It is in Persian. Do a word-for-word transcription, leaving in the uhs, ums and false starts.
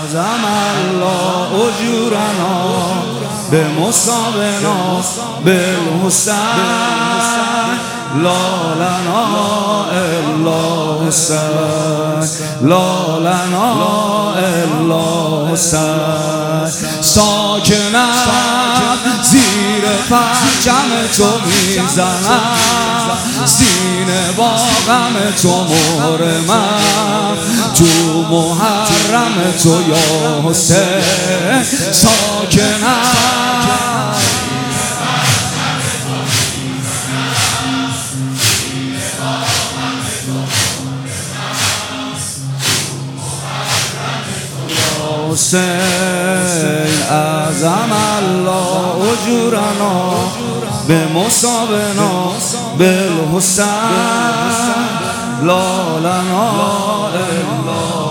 اعظم الله اجورنا به مصابنا بالحسین لا لنا الا حسین لا لنا الا حسین ساکنم زیر پرچم تو میزنم سینه با غم تو محرمم تو محرم تو یا حسین ساکنم حسین اعظم الله اجورنا به مصابنا بالحسین لا لنا الا